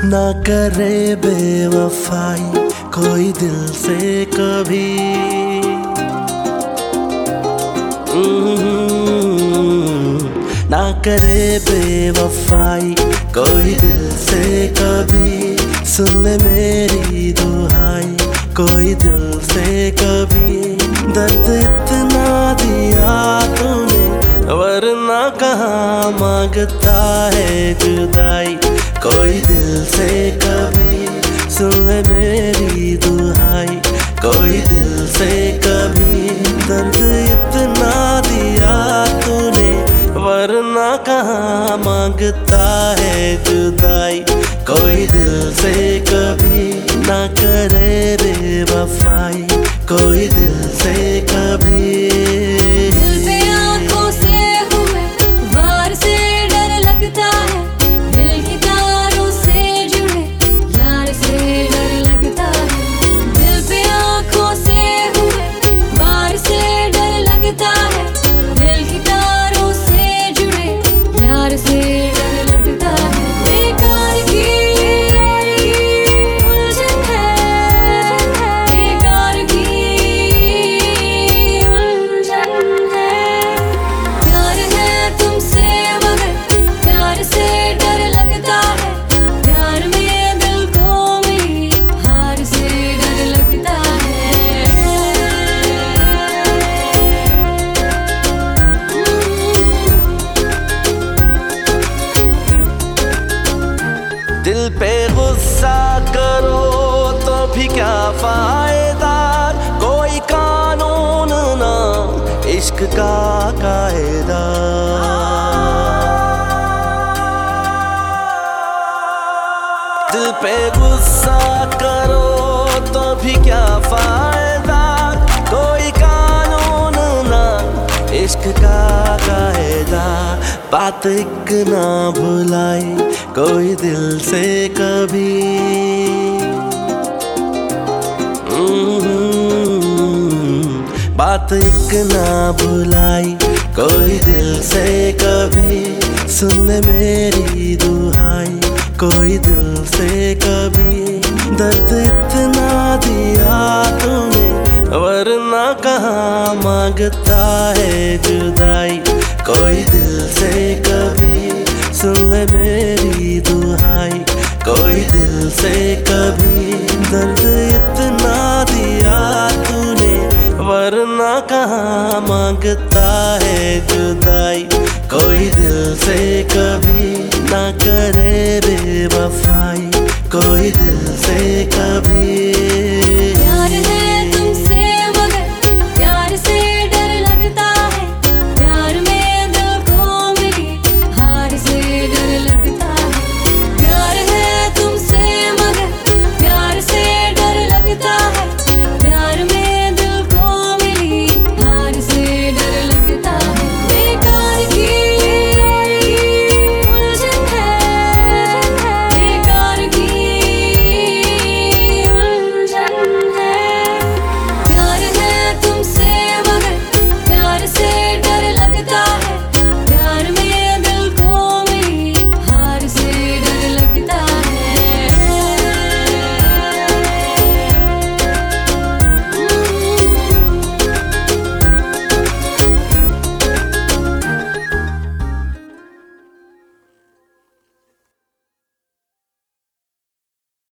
ना करे बेवफाई कोई दिल से कभी। ना करे बेवफाई कोई दिल से कभी। सुन ले मेरी दुहाई कोई दिल से कभी। दर्द इतना दिया तूने वरना कहाँ मांगता है जुदाई कोई दिल से कभी। सुन ले मेरी दुहाई कोई दिल से कभी। दर्द इतना दिया तूने वरना कहाँ मांगता है जुदाई कोई दिल से कभी। ना करे बेवफाई कोई दिल से कभी। दिल पे आंखों से हुए वार से डर लगता है। दिल की तारों से जुड़े यार से डर लगता है। दिल पे आंखों से हुए वार से डर लगता है। दिल की तारों से जुड़े यार से डर लगता है। बेकार की उलझन है, बेकार की उलझन है। प्यार है तुमसे मगर प्यार से डर लगता है। प्यार में दिल को मेरी हार से डर लगता है। दिल पे गुस्सा करो तो भी क्या फायदा। कोई कानून ना इश्क का कायदा। दिल पे गुस्सा करो तो भी क्या फायदा। कोई कानून ना इश्क का कायदा। बात एक ना भुलाई कोई दिल से कभी। बात एक ना भुलाई कोई दिल से कभी। सुन ले मेरी दुहाई कोई दिल से कभी। दर्द इतना दिया तूने वरना कहाँ मांगता है जुदाई कोई दिल से कभी। सुन ले मेरी दुहाई कोई दिल से कभी। दर्द इतना दिया तूने वरना कहाँ मांगता है जुदाई कोई दिल से कभी। ना करे बेवफाई कोई दिल से कभी।